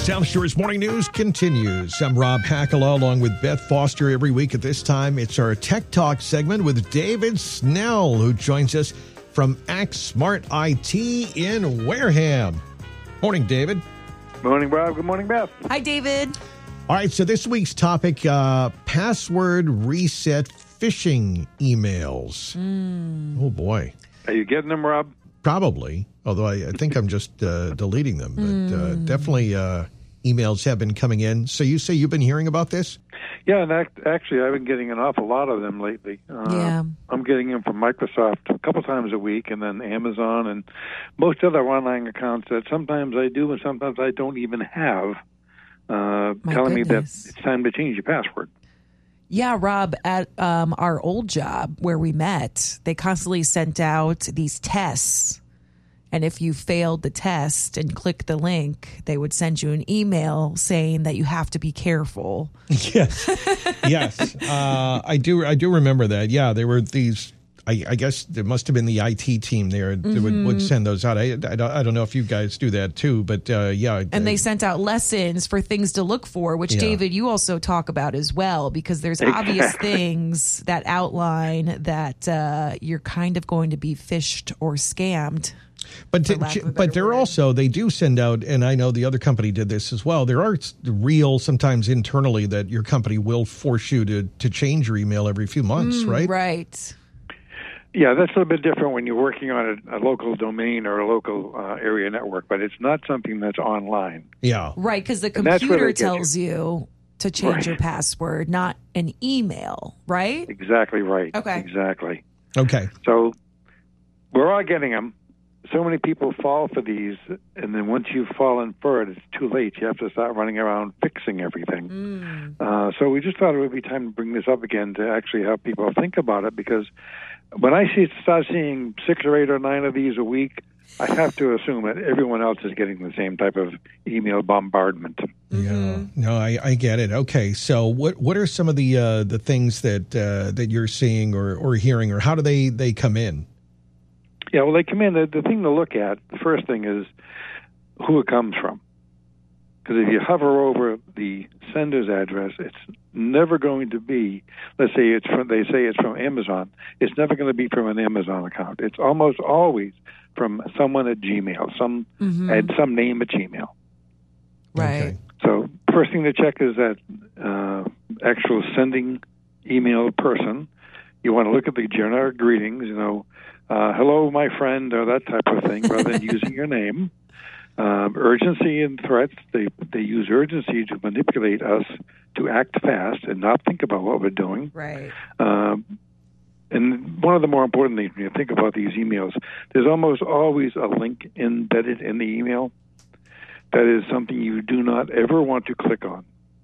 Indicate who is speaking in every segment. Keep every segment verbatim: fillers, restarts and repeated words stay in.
Speaker 1: South Shore's Morning News continues. I'm Rob Hackala along with Beth Foster. Every week at this time, it's our Tech Talk segment with David Snell, who joins us from Act Smart I T in Wareham. Morning, David.
Speaker 2: Morning, Rob. Good morning, Beth.
Speaker 3: Hi, David.
Speaker 1: All right, so this week's topic, uh, password reset phishing emails.
Speaker 3: Mm.
Speaker 1: Oh, boy.
Speaker 2: Are you getting them, Rob?
Speaker 1: Probably, although I, I think I'm just uh, deleting them. But uh,
Speaker 3: Mm.
Speaker 1: definitely uh, emails have been coming in. So you say you've been hearing about this?
Speaker 2: Yeah, and act, actually, I've been getting an awful lot of them lately. Uh,
Speaker 3: Yeah.
Speaker 2: I'm getting them from Microsoft a couple times a week, and then Amazon and most other online accounts that sometimes I do and sometimes I don't even have, uh,
Speaker 3: My
Speaker 2: telling me that
Speaker 3: goodness.
Speaker 2: it's time to change your password.
Speaker 3: Yeah, Rob, at um, our old job where we met, they constantly sent out these tests. And if you failed the test and clicked the link, they would send you an email saying that you have to be careful.
Speaker 1: Yes, yes, uh, I do. I do remember that. Yeah, there were these. I, I guess there must have been the I T team there that
Speaker 3: Mm-hmm.
Speaker 1: would, would send those out. I, I, don't, I don't know if you guys do that too, but uh, yeah.
Speaker 3: And they sent out lessons for things to look for, which,
Speaker 1: Yeah.
Speaker 3: David, you also talk about as well, because there's obvious things that outline that uh, you're kind of going to be phished or scammed.
Speaker 1: But
Speaker 3: for
Speaker 1: to,
Speaker 3: lack of a
Speaker 1: but
Speaker 3: better
Speaker 1: they're
Speaker 3: word.
Speaker 1: also they do send out, and I know the other company did this as well. There are real sometimes internally that your company will force you to to change your email every few months,
Speaker 3: Mm,
Speaker 1: right?
Speaker 3: Right.
Speaker 2: Yeah, that's a little bit different when you're working on a, a local domain or a local uh, area network, but it's not something that's online.
Speaker 1: Yeah.
Speaker 3: Right, because the
Speaker 2: And that's where
Speaker 3: computer
Speaker 2: they get you.
Speaker 3: tells you to change
Speaker 2: Right.
Speaker 3: your password, not an email, right?
Speaker 2: Exactly right.
Speaker 3: Okay.
Speaker 2: Exactly.
Speaker 1: Okay.
Speaker 2: So we're all getting them. So many people fall for these, and then once you've fallen for it, it's too late. You have to start running around fixing everything.
Speaker 3: Mm.
Speaker 2: Uh, so we just thought it would be time to bring this up again to actually have people think about it, because when I see start seeing six or eight or nine of these a week, I have to assume that everyone else is getting the same type of email bombardment.
Speaker 1: Yeah. No, I, I get it. Okay. So what what are some of the uh, the things that uh, that you're seeing or, or hearing, or how do they, they come in?
Speaker 2: Yeah, well, they come in. The, the thing to look at, the first thing is who it comes from. Because if you hover over the sender's address, it's never going to be, let's say it's from, they say it's from Amazon, it's never going to be from an Amazon account. It's almost always from someone at Gmail, some
Speaker 3: Mhm.
Speaker 2: at some name at Gmail.
Speaker 3: Right.
Speaker 1: Okay.
Speaker 2: So first thing to check is that uh, actual sending email person. You want to look at the generic greetings, you know, uh, hello, my friend, or that type of thing, rather than using your name. Um, urgency and threats, they, they use urgency to manipulate us to act fast and not think about what we're doing.
Speaker 3: Right.
Speaker 2: Um, and one of the more important things when you think about these emails, there's almost always a link embedded in the email that is something you do not ever want to click on.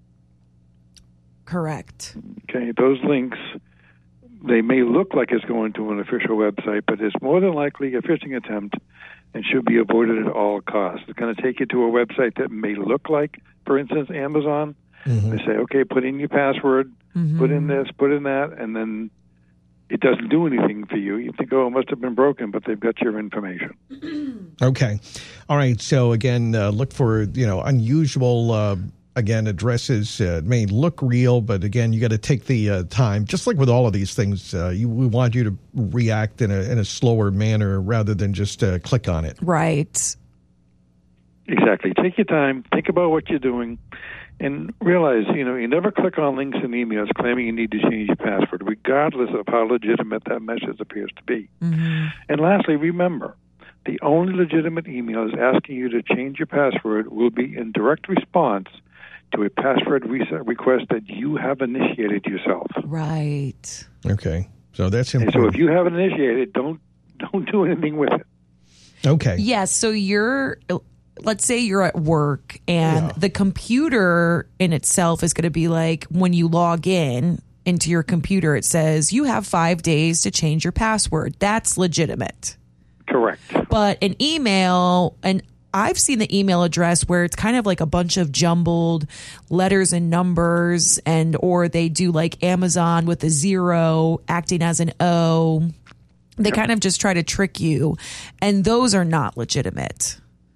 Speaker 3: Correct.
Speaker 2: Okay, those links, they may look like it's going to an official website, but it's more than likely a phishing attempt and should be avoided at all costs. It's going to take you to a website that may look like, for instance, Amazon.
Speaker 1: Mhm.
Speaker 2: They say, okay, put in your password,
Speaker 3: Mhm.
Speaker 2: put in this, put in that, and then it doesn't do anything for you. You think, oh, it must have been broken, but they've got your information.
Speaker 1: Okay. All right. So again, uh, look for, you know, unusual, uh, again, addresses. Uh, it may look real, but again, you got to take the uh, time. Just like with all of these things, uh, you, we want you to react in a, in a slower manner rather than just uh, click on it.
Speaker 3: Right.
Speaker 2: Exactly. Take your time, think about what you're doing, and realize, you know, you never click on links in emails claiming you need to change your password, regardless of how legitimate that message appears to be.
Speaker 3: Mhm.
Speaker 2: And lastly, remember, the only legitimate emails asking you to change your password will be in direct response to a password reset request that you have initiated yourself.
Speaker 3: Right.
Speaker 1: Okay. So that's
Speaker 2: And
Speaker 1: important.
Speaker 2: so if you haven't initiated, don't don't do anything with it.
Speaker 1: Okay.
Speaker 3: Yes. So you're, let's say you're at work and
Speaker 1: Yeah.
Speaker 3: the computer in itself is going to be like, when you log in into your computer, it says you have five days to change your password. That's legitimate.
Speaker 2: Correct.
Speaker 3: But an email, and I've seen the email address where it's kind of like a bunch of jumbled letters and numbers, and or they do like Amazon with a zero acting as an O. They kind of just try to trick you, and those are not legitimate.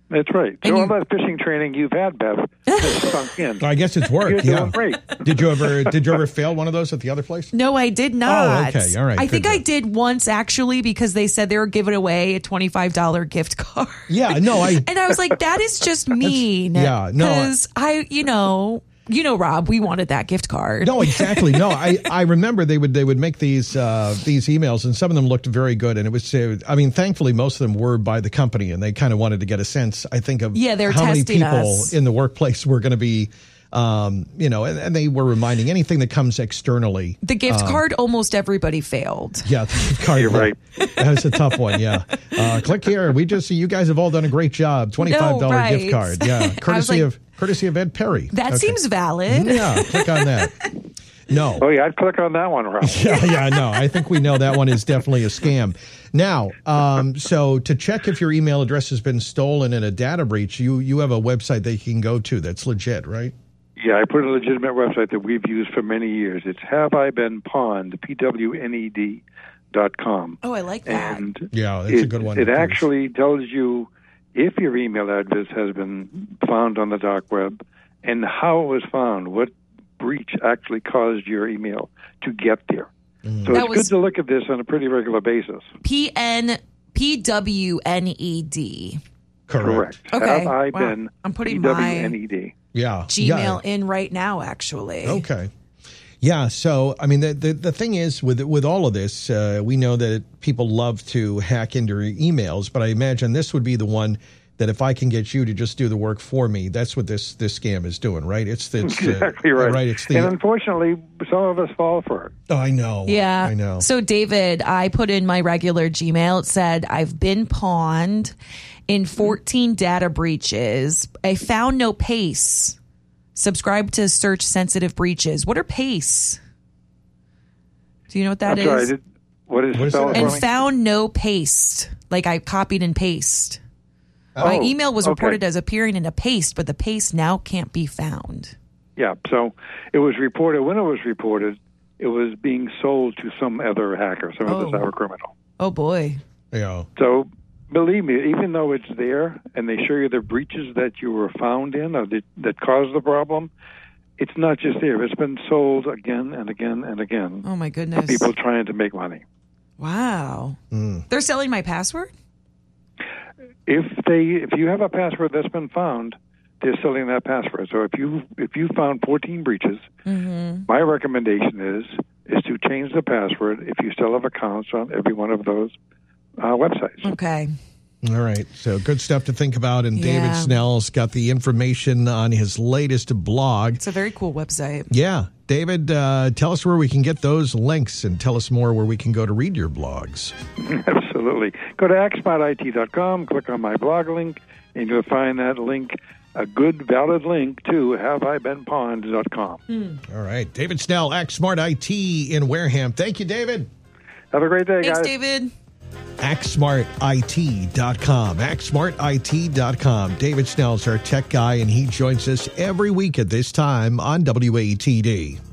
Speaker 2: That's right. So
Speaker 3: And
Speaker 2: all
Speaker 3: you-
Speaker 2: that fishing training you've had, Bev, has sunk in.
Speaker 1: I guess it's worked.
Speaker 2: You're
Speaker 1: yeah.
Speaker 2: doing great.
Speaker 1: Did you ever did you ever fail one of those at the other place?
Speaker 3: No, I did not.
Speaker 1: Oh, okay. All right.
Speaker 3: I
Speaker 1: Good
Speaker 3: think I
Speaker 1: job.
Speaker 3: did once actually because they said they were giving away a twenty-five dollars gift card.
Speaker 1: Yeah. No. I.
Speaker 3: And I was like, that is just mean.
Speaker 1: yeah, no, I-
Speaker 3: Because I, you know, you know, Rob, we wanted that gift card.
Speaker 1: No, exactly. No, I, I remember they would they would make these uh, these emails, and some of them looked very good. And it was, uh, I mean, thankfully, most of them were by the company, and they kind of wanted to get a sense, I think, of
Speaker 3: Yeah, they're
Speaker 1: how many
Speaker 3: testing
Speaker 1: people
Speaker 3: us.
Speaker 1: in the workplace were going to be, um, you know, and, and they were reminding anything that comes externally.
Speaker 3: The gift card, almost everybody failed.
Speaker 1: Yeah, the gift card.
Speaker 2: You're right.
Speaker 1: That was a tough one. Yeah, uh, click here. We just you guys have all done a great job. Twenty five dollar
Speaker 3: right.
Speaker 1: gift card. Yeah, courtesy
Speaker 3: like-
Speaker 1: of courtesy of Ed Perry.
Speaker 3: That
Speaker 1: Okay.
Speaker 3: seems valid.
Speaker 1: Yeah, click on that. No.
Speaker 2: Oh, yeah, I'd click on that one, Rob.
Speaker 1: Yeah, yeah, no. I think we know that one is definitely a scam. Now, um, so to check if your email address has been stolen in a data breach, you you have a website that you can go to that's legit, right?
Speaker 2: Yeah, I put a legitimate website that we've used for many years. It's Have I Been Pawned, P W N E D dot com.
Speaker 3: Oh, I like that.
Speaker 2: And
Speaker 1: Yeah, that's
Speaker 2: it,
Speaker 1: a good one.
Speaker 2: It
Speaker 1: to use.
Speaker 2: actually tells you if your email address has been found on the dark web and how it was found, what breach actually caused your email to get there.
Speaker 1: Mm.
Speaker 2: So
Speaker 3: That
Speaker 2: it's
Speaker 3: was-
Speaker 2: good to look at this on a pretty regular basis.
Speaker 3: P N P W N E D.
Speaker 1: correct.
Speaker 2: Correct.
Speaker 3: Okay.
Speaker 2: Have I
Speaker 3: Wow.
Speaker 2: been
Speaker 3: I'm putting
Speaker 2: P W N E D.
Speaker 1: Yeah,
Speaker 3: Gmail
Speaker 1: Yeah.
Speaker 3: in right now, actually.
Speaker 1: Okay. Yeah. So, I mean, the the, the thing is with with all of this, uh, we know that people love to hack into your emails, but I imagine this would be the one that if I can get you to just do the work for me, that's what this this scam is doing, right? It's, it's
Speaker 2: Exactly
Speaker 1: uh,
Speaker 2: right.
Speaker 1: Right. It's the.
Speaker 2: and unfortunately, some of us fall for it.
Speaker 1: oh, I know.
Speaker 3: Yeah.
Speaker 1: I know.
Speaker 3: So, David, I put in my regular Gmail. It said, I've been pawned in fourteen data breaches. I found no pace. Subscribe to search sensitive breaches. What are pace? Do you know what that
Speaker 2: I'm
Speaker 3: is?
Speaker 2: sorry. Did, what is
Speaker 1: What is
Speaker 2: spelled
Speaker 1: that?
Speaker 2: for
Speaker 3: And
Speaker 2: me?
Speaker 3: found no paste. Like I copied and paste. My
Speaker 2: Oh,
Speaker 3: email was
Speaker 2: okay.
Speaker 3: reported as appearing in a paste, but the paste now can't be found.
Speaker 2: Yeah, so it was reported, when it was reported, it was being sold to some other hacker, some
Speaker 3: Oh.
Speaker 2: other cyber criminal.
Speaker 3: Oh boy.
Speaker 1: Yeah.
Speaker 2: So believe me, even though it's there and they show you the breaches that you were found in or that, that caused the problem, it's not just there. It's been sold again and again and again.
Speaker 3: Oh my goodness.
Speaker 2: People trying to make money.
Speaker 3: Wow.
Speaker 1: Mm.
Speaker 3: They're selling my password?
Speaker 2: If they, if you have a password that's been found, they're selling that password. So if you if you found fourteen breaches,
Speaker 3: Mm-hmm.
Speaker 2: my recommendation is is to change the password if you still have accounts on every one of those uh, websites.
Speaker 3: Okay.
Speaker 1: All right. So good stuff to think about. And David
Speaker 3: Yeah.
Speaker 1: Snell's got the information on his latest blog.
Speaker 3: It's a very cool website.
Speaker 1: Yeah. David, uh, tell us where we can get those links and tell us more where we can go to read your blogs.
Speaker 2: Absolutely. Go to axmart I T dot com, click on my blog link, and you'll find that link, a good, valid link to have I been pawned dot com.
Speaker 1: All right. David Snell, Act Smart I T in Wareham. Thank you, David.
Speaker 2: Have a great day,
Speaker 3: Thanks,
Speaker 2: guys.
Speaker 3: David.
Speaker 1: act smart I T dot com. act smart I T dot com. David Snell's our tech guy, and he joins us every week at this time on W A T D.